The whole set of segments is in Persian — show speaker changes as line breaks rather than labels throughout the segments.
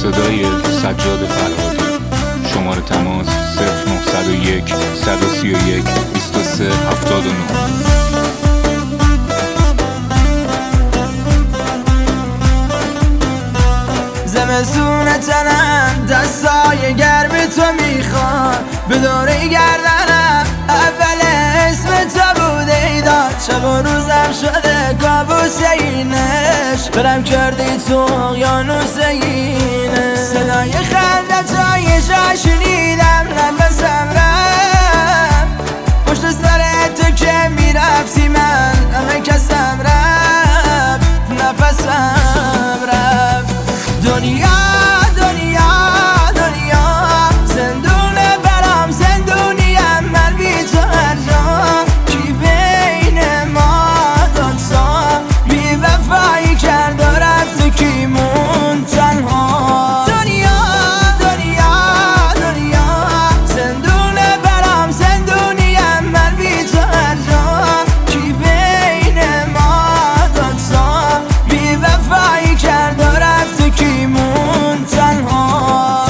صدای سجاد فرهادی. شماره تماس 0901 131 23 79.
زمستون تنم دستای گرم تو میخواد، به دوره گردنم اول اسم تو بوده ایداد. شب و روزم شده کابوس اینش، برم کردی تو اقیانوس اینش. صدای خنده تا یه جا شنیدم، نفسم رفت پشت سر تو که میرفتی، من همه کسم رفت نفسم رفت. دنیا دنیا دنیا زندونه برام زندونیم، من بی تو هر جا کی بین ما دوتا بی وفایی کرد و رفت و کی مون تنها. دنیا دنیا دنیا زندونه برام زندونیم، من بی تو هر جا کی بین ما دوتا بی وفایی کرد و رفت و کی مون تنها.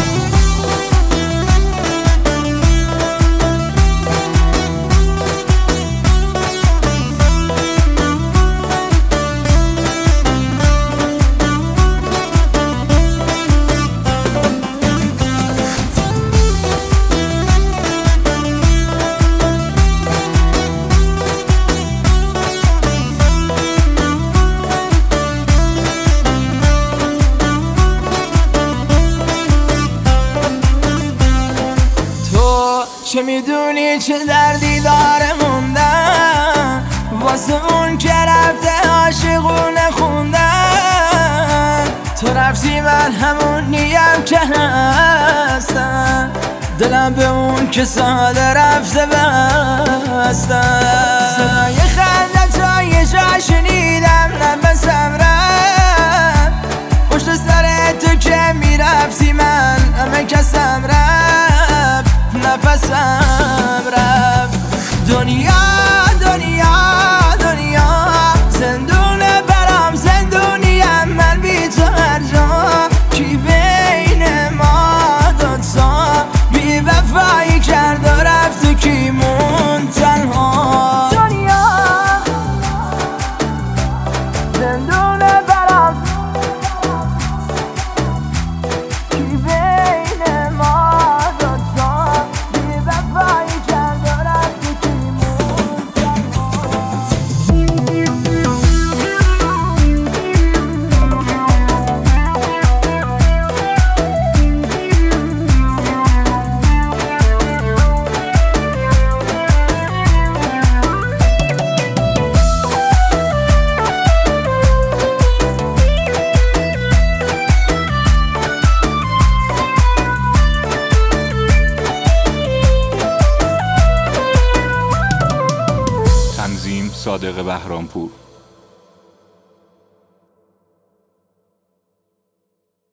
چه میدونی چه دردی داره موندن واسه اون که رفته عاشقونه خوندن. تو رفتی من همون نیم که هستم، دلم به اون که ساده رفته بستم. صدای خنده تا یه جا شنیدم، نفسم رفت پشت سر تو که میرفتی، من همه کسم رفت نفسم رفت. دنیا دنیا دنیا زندونه برام زندونیم، من بی تو هر جا کی بین ما دوتا بی وفایی کرد و رفت و کی مون تنها. دنیا زندونه برام کی بین ما دوتا بی وفایی کرد و رفت و کی مون تنها.
تنظیم صادق بهرامپور.